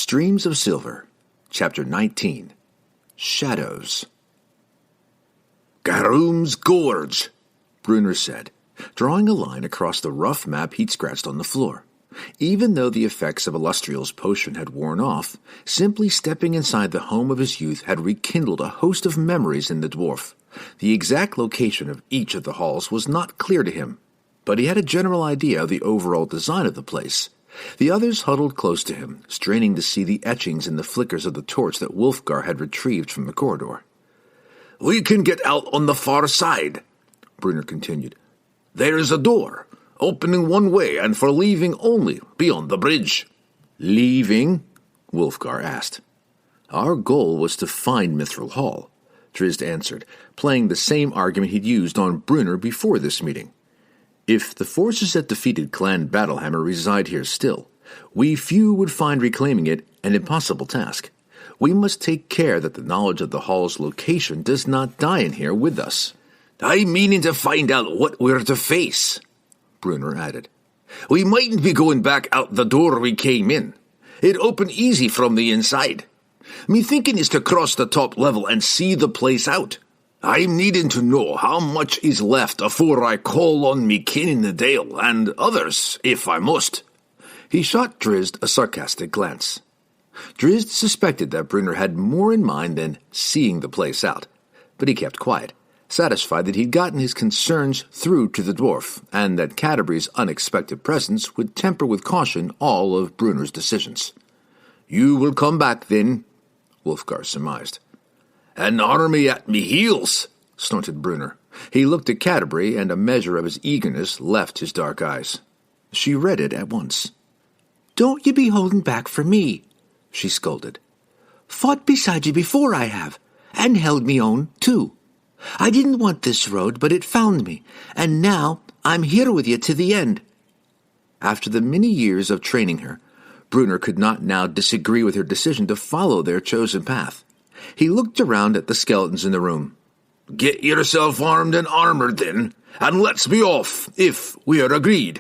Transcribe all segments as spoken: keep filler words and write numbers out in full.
Streams of Silver, Chapter nineteen, Shadows. "Garoom's Gorge," Brunner said, drawing a line across the rough map he'd scratched on the floor. Even though the effects of Illustrial's potion had worn off, simply stepping inside the home of his youth had rekindled a host of memories in the dwarf. The exact location of each of the halls was not clear to him, but he had a general idea of the overall design of the place. The others huddled close to him, straining to see the etchings in the flickers of the torch that Wulfgar had retrieved from the corridor. "We can get out on the far side," Brunner continued. "There is a door, opening one way and for leaving only, beyond the bridge." "Leaving?" Wulfgar asked. "Our goal was to find Mithril Hall," Drizzt answered, playing the same argument he'd used on Brunner before this meeting. "If the forces that defeated Clan Battlehammer reside here still, we few would find reclaiming it an impossible task. We must take care that the knowledge of the hall's location does not die in here with us." "I'm meaning to find out what we're to face," Brunner added. "We mightn't be going back out the door we came in. It opened easy from the inside. Me thinking is to cross the top level and see the place out. I'm needing to know how much is left afore I call on me kin in the Dale and others, if I must." He shot Drizzt a sarcastic glance. Drizzt suspected that Brunner had more in mind than seeing the place out, but he kept quiet, satisfied that he'd gotten his concerns through to the dwarf, and that Canterbury's unexpected presence would temper with caution all of Brunner's decisions. "You will come back, then," Wulfgar surmised. "An army at me heels," snorted Brunner. He looked at Canterbury, and a measure of his eagerness left his dark eyes. She read it at once. "Don't you be holding back for me," she scolded. "Fought beside you before I have, and held me own, too. I didn't want this road, but it found me, and now I'm here with you to the end." After the many years of training her, Brunner could not now disagree with her decision to follow their chosen path. He looked around at the skeletons in the room. "Get yourself armed and armored, then, and let's be off, if we are agreed."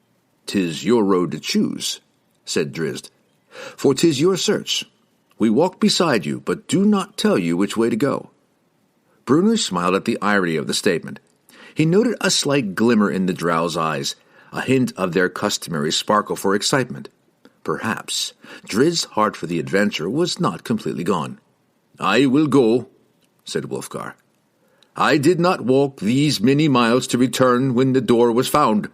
"'Tis your road to choose," said Drizzt. "For 'tis your search. We walk beside you, but do not tell you which way to go." Brunner smiled at the irony of the statement. He noted a slight glimmer in the drow's eyes, a hint of their customary sparkle for excitement. Perhaps Drizzt's heart for the adventure was not completely gone. "I will go," said Wulfgar. "I did not walk these many miles to return when the door was found."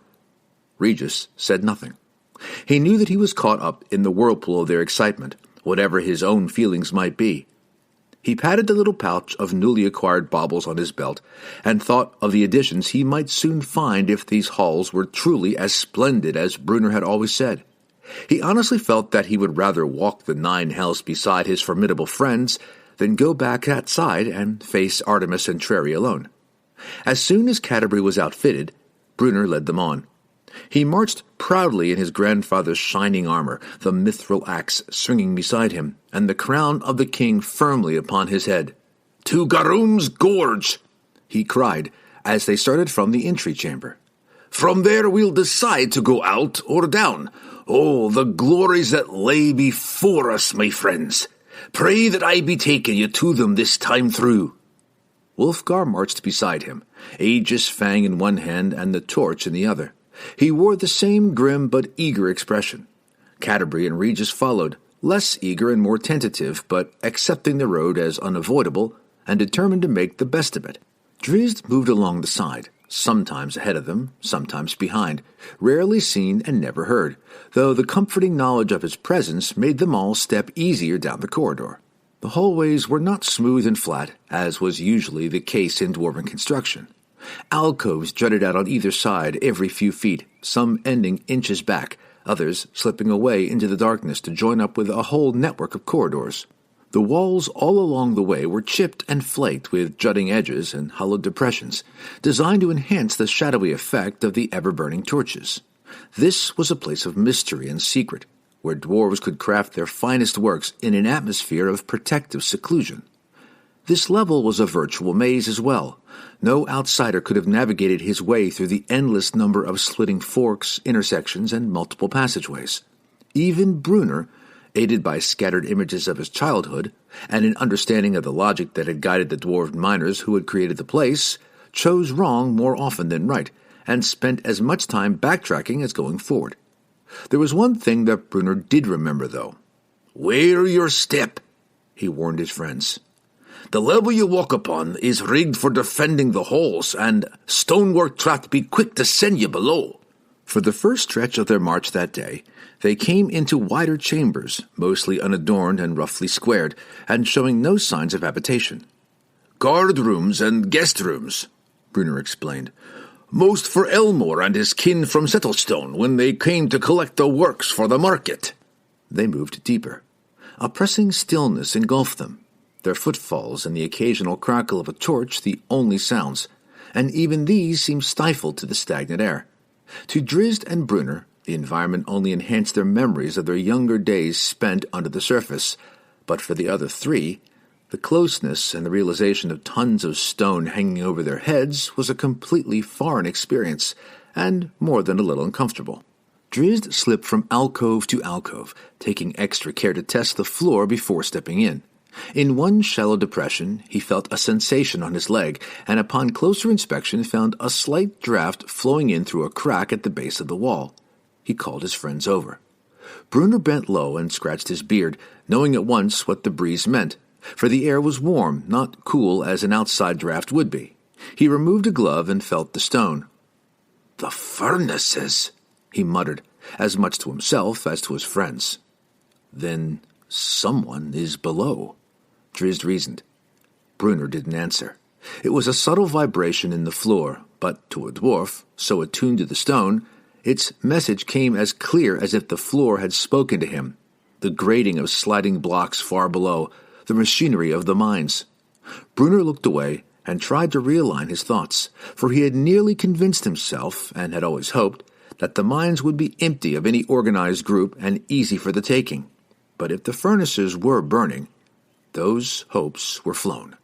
Regis said nothing. He knew that he was caught up in the whirlpool of their excitement, whatever his own feelings might be. He patted the little pouch of newly acquired baubles on his belt, and thought of the additions he might soon find if these halls were truly as splendid as Brunner had always said. He honestly felt that he would rather walk the nine hells beside his formidable friends than go back outside and face Artemis and Trary alone. As soon as Canterbury was outfitted, Brunner led them on. He marched proudly in his grandfather's shining armor, the mithril axe swinging beside him, and the crown of the king firmly upon his head. "To Garoom's Gorge," he cried, as they started from the entry chamber. "From there we'll decide to go out or down. Oh, the glories that lay before us, my friends. Pray that I be taking you to them this time through." Wulfgar marched beside him, Aegis Fang in one hand and the torch in the other. He wore the same grim but eager expression. Canterbury and Regis followed, less eager and more tentative, but accepting the road as unavoidable and determined to make the best of it. Drizzt moved along the side, sometimes ahead of them, sometimes behind, rarely seen and never heard, though the comforting knowledge of his presence made them all step easier down the corridor. The hallways were not smooth and flat, as was usually the case in dwarven construction. Alcoves jutted out on either side every few feet, some ending inches back, others slipping away into the darkness to join up with a whole network of corridors. The walls all along the way were chipped and flaked with jutting edges and hollowed depressions, designed to enhance the shadowy effect of the ever-burning torches. This was a place of mystery and secret, where dwarves could craft their finest works in an atmosphere of protective seclusion. This level was a virtual maze as well. No outsider could have navigated his way through the endless number of slitting forks, intersections, and multiple passageways. Even Brunner, aided by scattered images of his childhood and an understanding of the logic that had guided the dwarven miners who had created the place, chose wrong more often than right, and spent as much time backtracking as going forward. There was one thing that Brunner did remember, though. "Wear your step," he warned his friends. "The level you walk upon is rigged for defending the halls, and stonework trapped be quick to send you below." For the first stretch of their march that day, they came into wider chambers, mostly unadorned and roughly squared, and showing no signs of habitation. "Guard rooms and guest rooms," Brunner explained. "Most for Elmore and his kin from Settlestone when they came to collect the works for the market." They moved deeper. A pressing stillness engulfed them, their footfalls and the occasional crackle of a torch the only sounds, and even these seemed stifled to the stagnant air. To Drizzt and Brunner, the environment only enhanced their memories of their younger days spent under the surface, but for the other three, the closeness and the realization of tons of stone hanging over their heads was a completely foreign experience, and more than a little uncomfortable. Drizzt slipped from alcove to alcove, taking extra care to test the floor before stepping in. In one shallow depression, he felt a sensation on his leg, and upon closer inspection found a slight draft flowing in through a crack at the base of the wall. He called his friends over. Brunner bent low and scratched his beard, knowing at once what the breeze meant, for the air was warm, not cool as an outside draft would be. He removed a glove and felt the stone. "The furnaces," he muttered, as much to himself as to his friends. "Then someone is below," Drizzt reasoned. Brunner didn't answer. It was a subtle vibration in the floor, but to a dwarf, so attuned to the stone, its message came as clear as if the floor had spoken to him. The grating of sliding blocks far below, the machinery of the mines. Brunner looked away and tried to realign his thoughts, for he had nearly convinced himself, and had always hoped, that the mines would be empty of any organized group and easy for the taking. But if the furnaces were burning, those hopes were flown.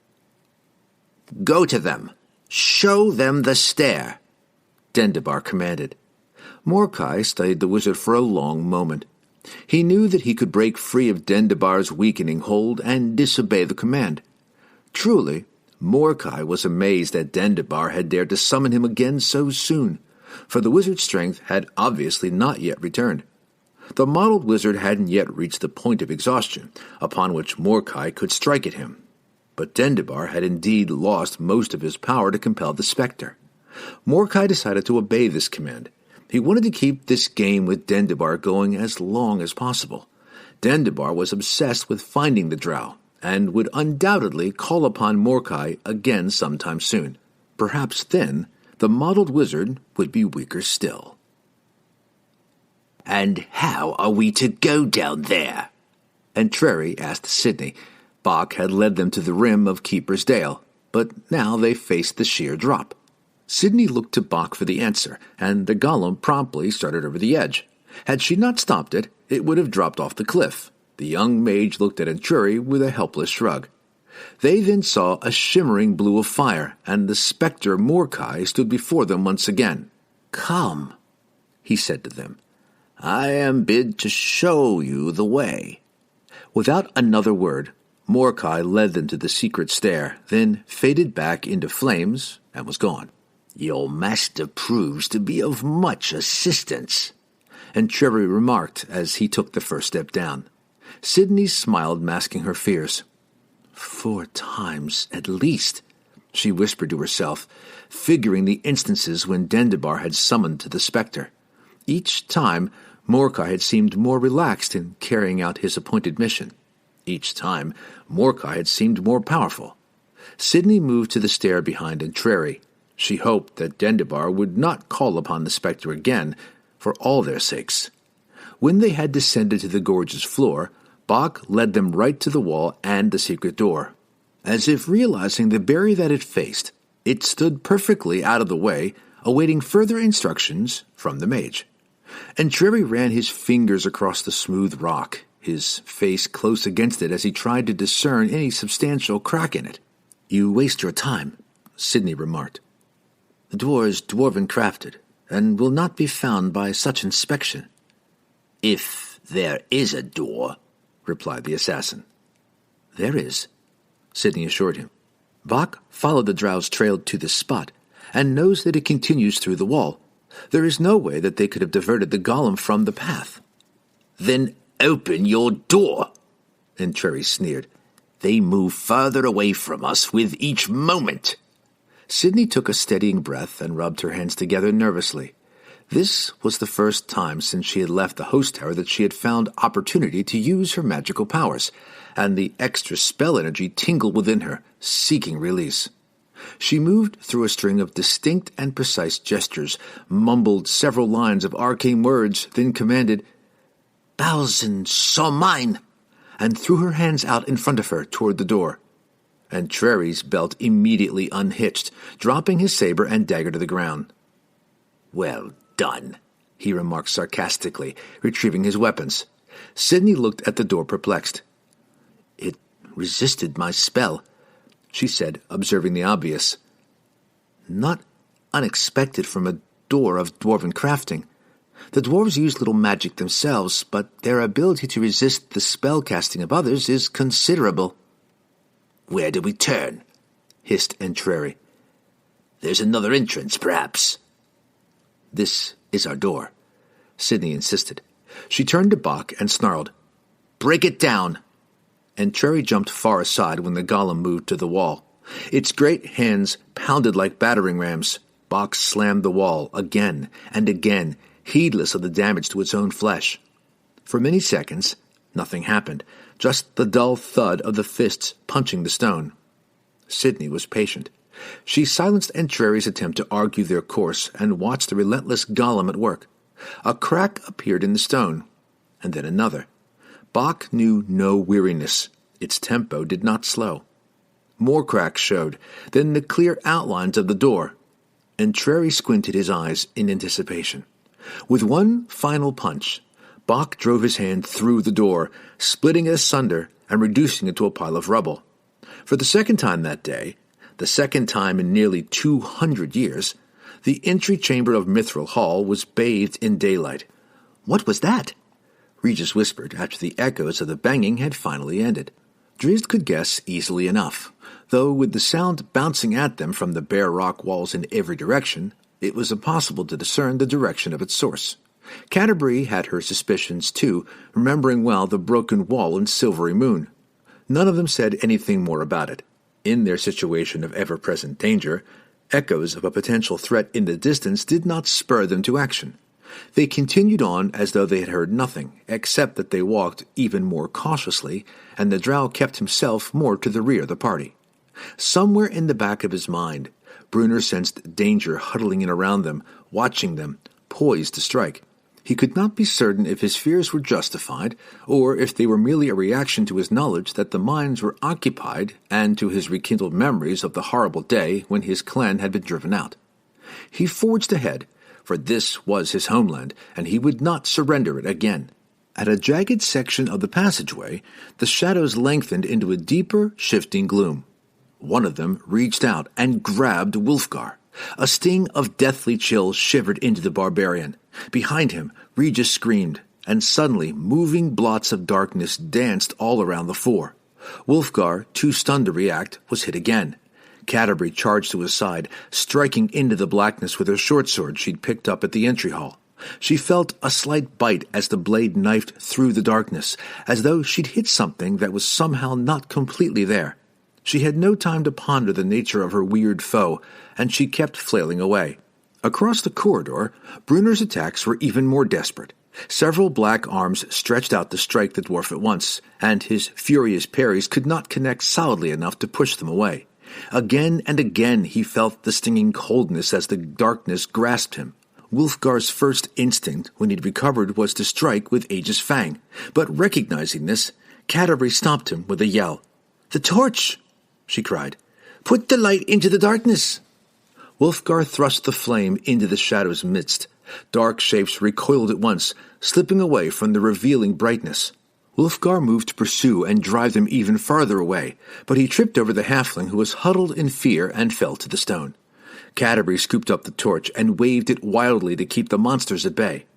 "Go to them! Show them the stair!" Dendibar commanded. Morkai studied the wizard for a long moment. He knew that he could break free of Dendibar's weakening hold and disobey the command. Truly, Morkai was amazed that Dendibar had dared to summon him again so soon, for the wizard's strength had obviously not yet returned. The mottled wizard hadn't yet reached the point of exhaustion, upon which Morkai could strike at him. But Dendibar had indeed lost most of his power to compel the spectre. Morkai decided to obey this command. He wanted to keep this game with Dendibar going as long as possible. Dendibar was obsessed with finding the drow, and would undoubtedly call upon Morkai again sometime soon. Perhaps then the mottled wizard would be weaker still. "And how are we to go down there?" Entreri asked Sidney. Bok had led them to the rim of Keeper's Dale, but now they faced the sheer drop. Sidney looked to Bok for the answer, and the golem promptly started over the edge. Had she not stopped it, it would have dropped off the cliff. The young mage looked at Entreri with a helpless shrug. They then saw a shimmering blue of fire, and the spectre Morkai stood before them once again. "Come," he said to them. "I am bid to show you the way." Without another word, Morkai led them to the secret stair, then faded back into flames and was gone. "Your master proves to be of much assistance," Entreri remarked as he took the first step down. Sidney smiled, masking her fears. "Four times at least," she whispered to herself, figuring the instances when Dendibar had summoned to the spectre. Each time, Morkai had seemed more relaxed in carrying out his appointed mission. Each time, Morkai had seemed more powerful. Sidney moved to the stair behind Entreri. She hoped that Dendibar would not call upon the spectre again, for all their sakes. When they had descended to the gorge's floor, Bok led them right to the wall and the secret door. As if realizing the barrier that it faced, it stood perfectly out of the way, awaiting further instructions from the mage. Entreri ran his fingers across the smooth rock, his face close against it as he tried to discern any substantial crack in it. "You waste your time," Sidney remarked. "The door is dwarven crafted, and will not be found by such inspection." "If "There is a door," replied the assassin. "There is," Sidney assured him. Bach followed the drow's trail to this spot, and knows that it continues through the wall. There is no way that they could have diverted the golem from the path. "Then open your door," Entreri sneered. "They move further away from us with each moment." Sidney took a steadying breath and rubbed her hands together nervously. This was the first time since she had left the host tower that she had found opportunity to use her magical powers, and the extra spell energy tingled within her, seeking release. She moved through a string of distinct and precise gestures, mumbled several lines of arcane words, then commanded, "Bausen so mine," and threw her hands out in front of her toward the door. Entreri's belt immediately unhitched, dropping his saber and dagger to the ground. "Well done," he remarked sarcastically, retrieving his weapons. Sidney looked at the door perplexed. "It resisted my spell," she said, observing the obvious. "Not unexpected from a door of dwarven crafting. The dwarves use little magic themselves, but their ability to resist the spell casting of others is considerable." "Where do we turn?" hissed Entreri. "There's another entrance, perhaps." "This is our door," Sidney insisted. She turned to Bach and snarled, "Break it down!" Entreri jumped far aside when the golem moved to the wall. Its great hands pounded like battering rams. Bach slammed the wall again and again, heedless of the damage to its own flesh. For many seconds, nothing happened, just the dull thud of the fists punching the stone. Sidney was patient. She silenced Entreri's attempt to argue their course and watched the relentless golem at work. A crack appeared in the stone, and then another. Bach knew no weariness. Its tempo did not slow. More cracks showed, then the clear outlines of the door. Entreri squinted his eyes in anticipation. With one final punch, Bach drove his hand through the door, splitting it asunder and reducing it to a pile of rubble. For the second time that day, the second time in nearly two hundred years, the entry chamber of Mithril Hall was bathed in daylight. "What was that?" Regis whispered after the echoes of the banging had finally ended. Drizzt could guess easily enough, though with the sound bouncing at them from the bare rock walls in every direction, it was impossible to discern the direction of its source. Canterbury had her suspicions, too, remembering well the broken wall and silvery moon. None of them said anything more about it. In their situation of ever-present danger, echoes of a potential threat in the distance did not spur them to action. They continued on as though they had heard nothing, except that they walked even more cautiously, and the drow kept himself more to the rear of the party. Somewhere in the back of his mind, Brunner sensed danger huddling in around them, watching them, poised to strike. He could not be certain if his fears were justified, or if they were merely a reaction to his knowledge that the mines were occupied and to his rekindled memories of the horrible day when his clan had been driven out. He forged ahead, for this was his homeland, and he would not surrender it again. At a jagged section of the passageway, the shadows lengthened into a deeper, shifting gloom. One of them reached out and grabbed Wulfgar. A sting of deathly chill shivered into the barbarian. Behind him, Regis screamed, and suddenly moving blots of darkness danced all around the four. Wulfgar, too stunned to react, was hit again. Canterbury charged to his side, striking into the blackness with her short sword she'd picked up at the entry hall. She felt a slight bite as the blade knifed through the darkness, as though she'd hit something that was somehow not completely there. She had no time to ponder the nature of her weird foe, and she kept flailing away. Across the corridor, Brunner's attacks were even more desperate. Several black arms stretched out to strike the dwarf at once, and his furious parries could not connect solidly enough to push them away. Again and again he felt the stinging coldness as the darkness grasped him. Wulfgar's first instinct when he'd recovered was to strike with Aegis Fang, but recognizing this, Canterbury stopped him with a yell. "The torch!" she cried. "Put the light into the darkness!" Wulfgar thrust the flame into the shadow's midst. Dark shapes recoiled at once, slipping away from the revealing brightness. Wulfgar moved to pursue and drive them even farther away, but he tripped over the halfling who was huddled in fear and fell to the stone. Canterbury scooped up the torch and waved it wildly to keep the monsters at bay.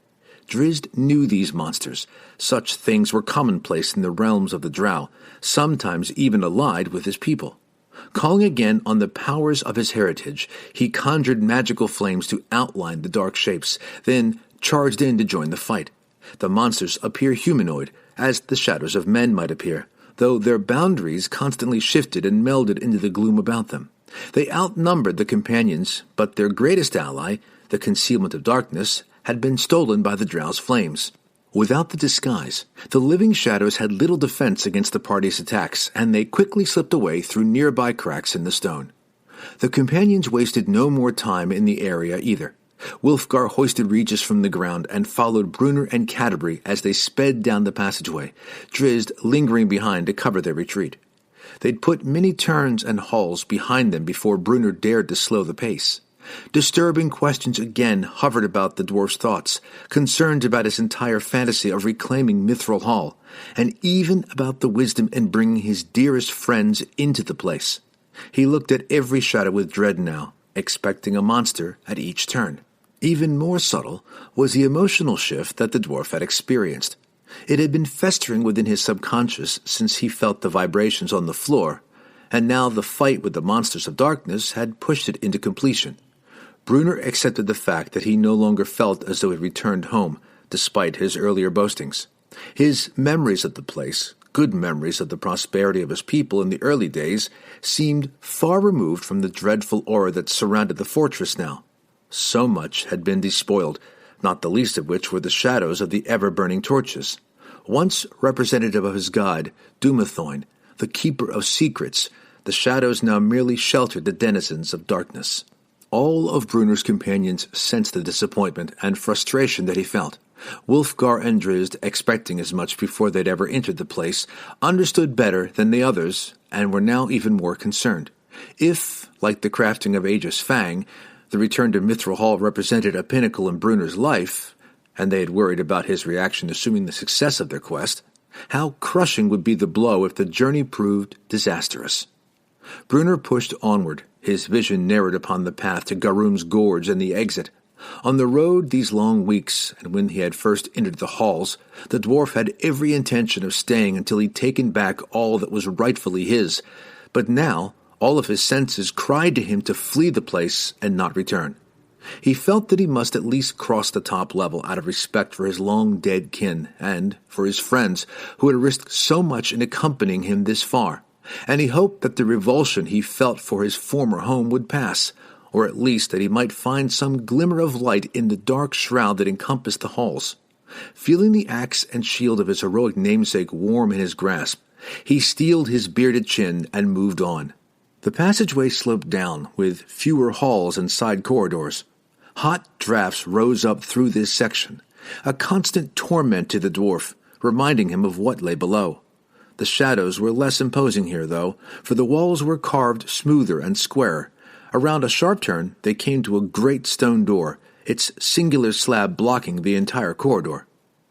Drizzt knew these monsters. Such things were commonplace in the realms of the Drow, sometimes even allied with his people. Calling again on the powers of his heritage, he conjured magical flames to outline the dark shapes, then charged in to join the fight. The monsters appear humanoid, as the shadows of men might appear, though their boundaries constantly shifted and melded into the gloom about them. They outnumbered the companions, but their greatest ally, the concealment of darkness, had been stolen by the Drow's flames. Without the disguise, the living shadows had little defense against the party's attacks, and they quickly slipped away through nearby cracks in the stone. The companions wasted no more time in the area either. Wulfgar hoisted Regis from the ground and followed Brunner and Catti-brie as they sped down the passageway, Drizzt lingering behind to cover their retreat. They'd put many turns and halls behind them before Brunner dared to slow the pace. Disturbing questions again hovered about the dwarf's thoughts, concerns about his entire fantasy of reclaiming Mithril Hall, and even about the wisdom in bringing his dearest friends into the place. He looked at every shadow with dread now, expecting a monster at each turn. Even more subtle was the emotional shift that the dwarf had experienced. It had been festering within his subconscious since he felt the vibrations on the floor, and now the fight with the monsters of darkness had pushed it into completion. Brunner accepted the fact that he no longer felt as though he returned home, despite his earlier boastings. His memories of the place, good memories of the prosperity of his people in the early days, seemed far removed from the dreadful aura that surrounded the fortress now. So much had been despoiled, not the least of which were the shadows of the ever-burning torches. Once representative of his god, Dumathoin, the keeper of secrets, the shadows now merely sheltered the denizens of darkness. All of Brunner's companions sensed the disappointment and frustration that he felt. Wulfgar and Drizzt, expecting as much before they'd ever entered the place, understood better than the others and were now even more concerned. If, like the crafting of Aegis Fang, the return to Mithril Hall represented a pinnacle in Brunner's life, and they had worried about his reaction assuming the success of their quest, how crushing would be the blow if the journey proved disastrous. Brunner pushed onward, his vision narrowed upon the path to Garoom's Gorge and the exit. On the road these long weeks, and when he had first entered the halls, the dwarf had every intention of staying until he'd taken back all that was rightfully his, but now all of his senses cried to him to flee the place and not return. He felt that he must at least cross the top level out of respect for his long-dead kin and for his friends who had risked so much in accompanying him this far, and he hoped that the revulsion he felt for his former home would pass, or at least that he might find some glimmer of light in the dark shroud that encompassed the halls. Feeling the axe and shield of his heroic namesake warm in his grasp, he steeled his bearded chin and moved on. The passageway sloped down, with fewer halls and side corridors. Hot drafts rose up through this section, a constant torment to the dwarf, reminding him of what lay below. The shadows were less imposing here, though, for the walls were carved smoother and square. Around a sharp turn, they came to a great stone door, its singular slab blocking the entire corridor.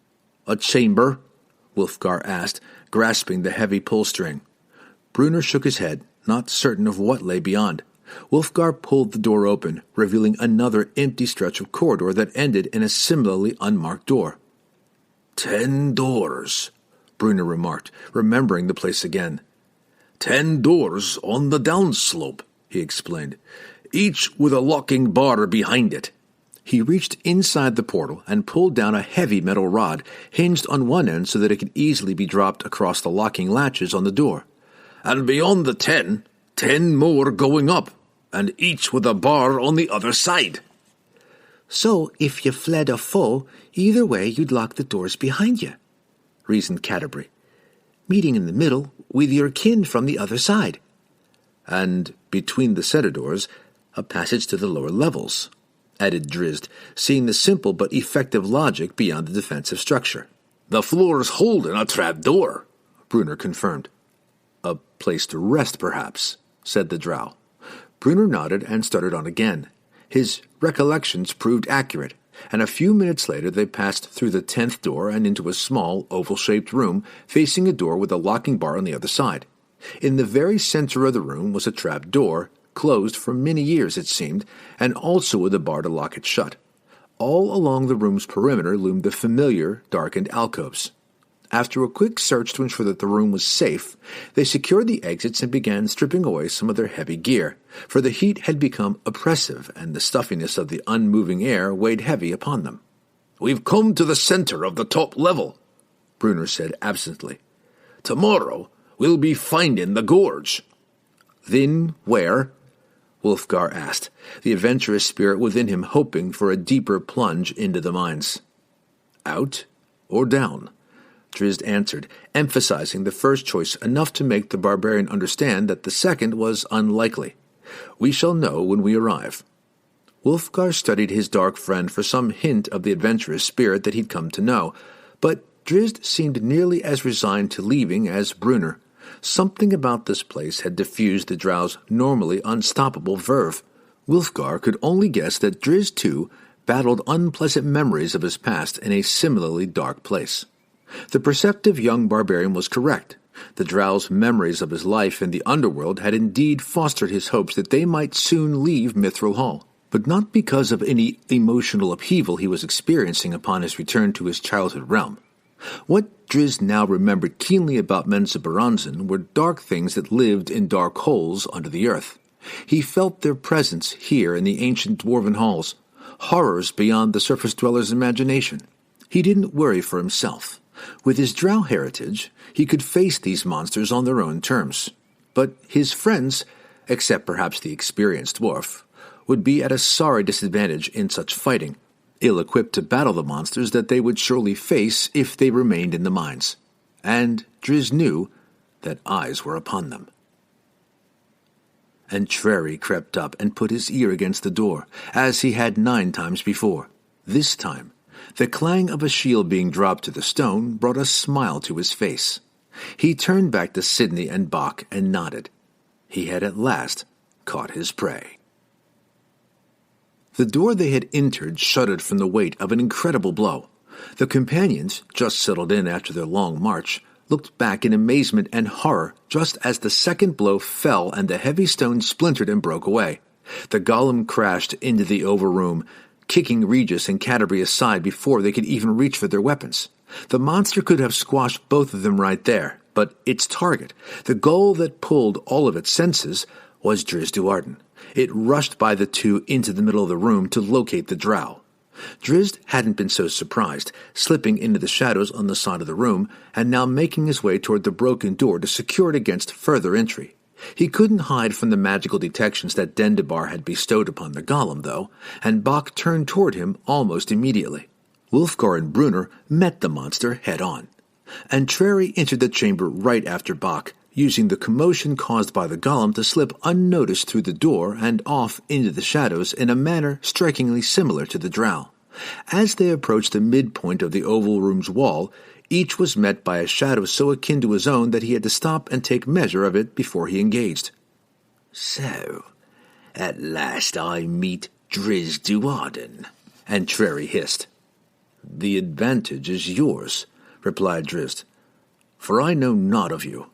"A chamber?" Wulfgar asked, grasping the heavy pull-string. Brunner shook his head, not certain of what lay beyond. Wulfgar pulled the door open, revealing another empty stretch of corridor that ended in a similarly unmarked door. "Ten doors," Brunner remarked, remembering the place again. "Ten doors on the downslope," he explained, "each with a locking bar behind it." He reached inside the portal and pulled down a heavy metal rod, hinged on one end so that it could easily be dropped across the locking latches on the door. "And beyond the ten, ten more going up, and each with a bar on the other side." "So, if you fled a foe, either way you'd lock the doors behind you," reasoned Catti-brie, "meeting in the middle with your kin from the other side." "And between the center doors, a passage to the lower levels," added Drizzt, seeing the simple but effective logic beyond the defensive structure. "The floor's holding a trap door," Brunner confirmed. "A place to rest, perhaps," said the drow. Brunner nodded and started on again. His recollections proved accurate, and a few minutes later they passed through the tenth door and into a small, oval-shaped room facing a door with a locking bar on the other side. In the very center of the room was a trap door, closed for many years, it seemed, and also with a bar to lock it shut. All along the room's perimeter loomed the familiar, darkened alcoves. After a quick search to ensure that the room was safe, they secured the exits and began stripping away some of their heavy gear, for the heat had become oppressive and the stuffiness of the unmoving air weighed heavy upon them. "We've come to the center of the top level," Brunner said absently. "Tomorrow we'll be finding the gorge." "Then where?" Wulfgar asked, the adventurous spirit within him hoping for a deeper plunge into the mines. "Out or down?" Drizzt answered, emphasizing the first choice enough to make the barbarian understand that the second was unlikely. "We shall know when we arrive." Wulfgar studied his dark friend for some hint of the adventurous spirit that he'd come to know, but Drizzt seemed nearly as resigned to leaving as Brunner. Something about this place had diffused the Drow's normally unstoppable verve. Wulfgar could only guess that Drizzt, too, battled unpleasant memories of his past in a similarly dark place. The perceptive young barbarian was correct. The Drow's memories of his life in the underworld had indeed fostered his hopes that they might soon leave Mithril Hall, but not because of any emotional upheaval he was experiencing upon his return to his childhood realm. What Drizzt now remembered keenly about Menzoberranzan were dark things that lived in dark holes under the earth. He felt their presence here in the ancient dwarven halls, horrors beyond the surface dweller's imagination. He didn't worry for himself. With his Drow heritage, he could face these monsters on their own terms. But his friends, except perhaps the experienced dwarf, would be at a sorry disadvantage in such fighting, ill-equipped to battle the monsters that they would surely face if they remained in the mines. And Drizzt knew that eyes were upon them. Entreri crept up and put his ear against the door, as he had nine times before. This time, the clang of a shield being dropped to the stone brought a smile to his face. He turned back to Sidney and Bok and nodded. He had at last caught his prey. The door they had entered shuddered from the weight of an incredible blow. The companions, just settled in after their long march, looked back in amazement and horror just as the second blow fell and the heavy stone splintered and broke away. The golem crashed into the oval room, kicking Regis and Canterbury aside before they could even reach for their weapons. The monster could have squashed both of them right there, but its target, the goal that pulled all of its senses, was Drizzt Do'Urden. It rushed by the two into the middle of the room to locate the Drow. Drizzt hadn't been so surprised, slipping into the shadows on the side of the room and now making his way toward the broken door to secure it against further entry. He couldn't hide from the magical detections that Dendabar had bestowed upon the golem, though, and Bok turned toward him almost immediately. Wulfgar and Brunner met the monster head-on. Entreri entered the chamber right after Bok, using the commotion caused by the golem to slip unnoticed through the door and off into the shadows in a manner strikingly similar to the Drow. As they approached the midpoint of the oval room's wall, each was met by a shadow so akin to his own that he had to stop and take measure of it before he engaged. "So, at last I meet Drizzt Do'Urden," Entreri hissed. "The advantage is yours," replied Drizzt, "for I know not of you."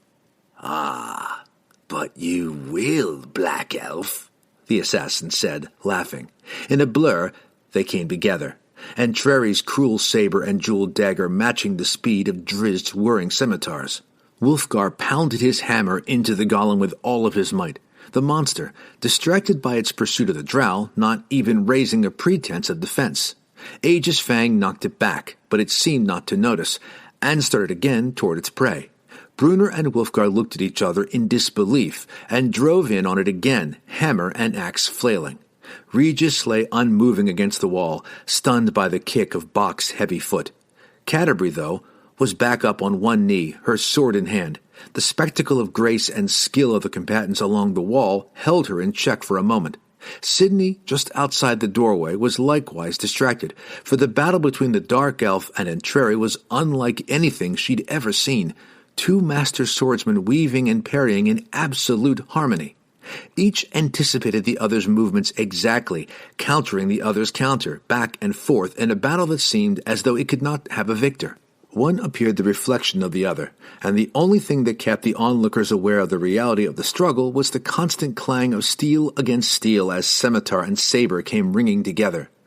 "Ah, but you will, Black Elf," the assassin said, laughing. In a blur, they came together, Entreri's cruel saber and jeweled dagger matching the speed of Drizzt's whirring scimitars. Wulfgar pounded his hammer into the golem with all of his might. The monster, distracted by its pursuit of the Drow, not even raising a pretense of defense. Aegis Fang knocked it back, but it seemed not to notice, and started again toward its prey. Brunner and Wulfgar looked at each other in disbelief, and drove in on it again, hammer and axe flailing. Regis lay unmoving against the wall, stunned by the kick of Bok's heavy foot. Canterbury, though, was back up on one knee, her sword in hand. The spectacle of grace and skill of the combatants along the wall held her in check for a moment. Sidney, just outside the doorway, was likewise distracted, for the battle between the Dark Elf and Entreri was unlike anything she'd ever seen, two master swordsmen weaving and parrying in absolute harmony. Each anticipated the other's movements exactly, countering the other's counter, back and forth, in a battle that seemed as though it could not have a victor. One appeared the reflection of the other, and the only thing that kept the onlookers aware of the reality of the struggle was the constant clang of steel against steel as scimitar and saber came ringing together.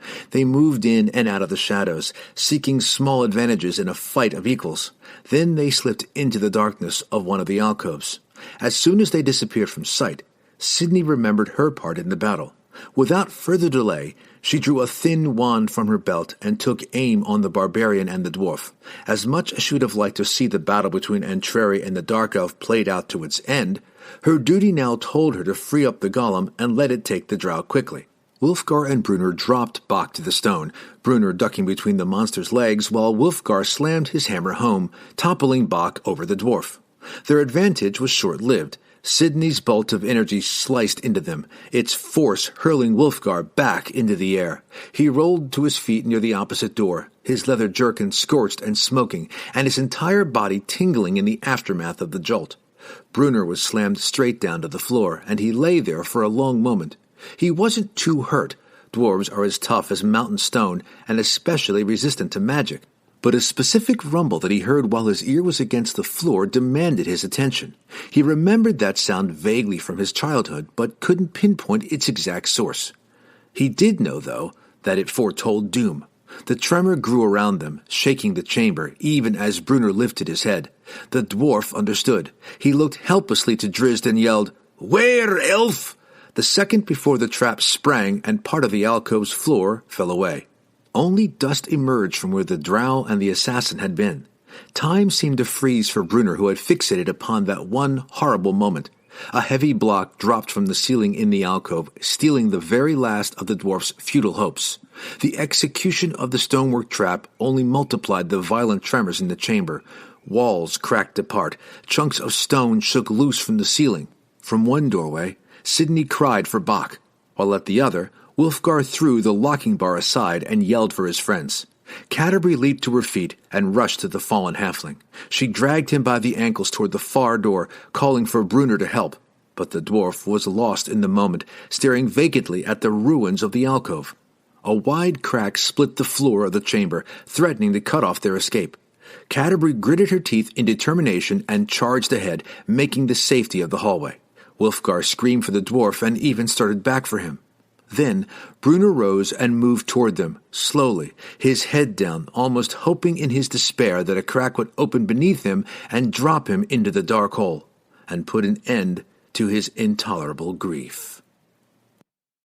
They moved in and out of the shadows, seeking small advantages in a fight of equals. Then they slipped into the darkness of one of the alcoves. As soon as they disappeared from sight, Sydney remembered her part in the battle. Without further delay, she drew a thin wand from her belt and took aim on the barbarian and the dwarf. As much as she would have liked to see the battle between Entreri and the Dark Elf played out to its end, her duty now told her to free up the golem and let it take the drow quickly. Wulfgar and Brunner dropped Bok to the stone, Brunner ducking between the monster's legs while Wulfgar slammed his hammer home, toppling Bok over the dwarf. Their advantage was short-lived. Sydney's bolt of energy sliced into them, its force hurling Wulfgar back into the air. He rolled to his feet near the opposite door, his leather jerkin scorched and smoking, and his entire body tingling in the aftermath of the jolt. Brunner was slammed straight down to the floor, and he lay there for a long moment. He wasn't too hurt. Dwarves are as tough as mountain stone, and especially resistant to magic. But a specific rumble that he heard while his ear was against the floor demanded his attention. He remembered that sound vaguely from his childhood, but couldn't pinpoint its exact source. He did know, though, that it foretold doom. The tremor grew around them, shaking the chamber, even as Brunner lifted his head. The dwarf understood. He looked helplessly to Drizzt and yelled, "Where, elf?" The second before the trap sprang and part of the alcove's floor fell away. Only dust emerged from where the drow and the assassin had been. Time seemed to freeze for Brunner, who had fixated upon that one horrible moment. A heavy block dropped from the ceiling in the alcove, stealing the very last of the dwarf's futile hopes. The execution of the stonework trap only multiplied the violent tremors in the chamber. Walls cracked apart. Chunks of stone shook loose from the ceiling. From one doorway, Sydney cried for Bok, while at the other, Wulfgar threw the locking bar aside and yelled for his friends. Canterbury leaped to her feet and rushed to the fallen halfling. She dragged him by the ankles toward the far door, calling for Brunner to help. But the dwarf was lost in the moment, staring vacantly at the ruins of the alcove. A wide crack split the floor of the chamber, threatening to cut off their escape. Canterbury gritted her teeth in determination and charged ahead, making the safety of the hallway. Wulfgar screamed for the dwarf and even started back for him. Then Brunner rose and moved toward them, slowly, his head down, almost hoping in his despair that a crack would open beneath him and drop him into the dark hole, and put an end to his intolerable grief.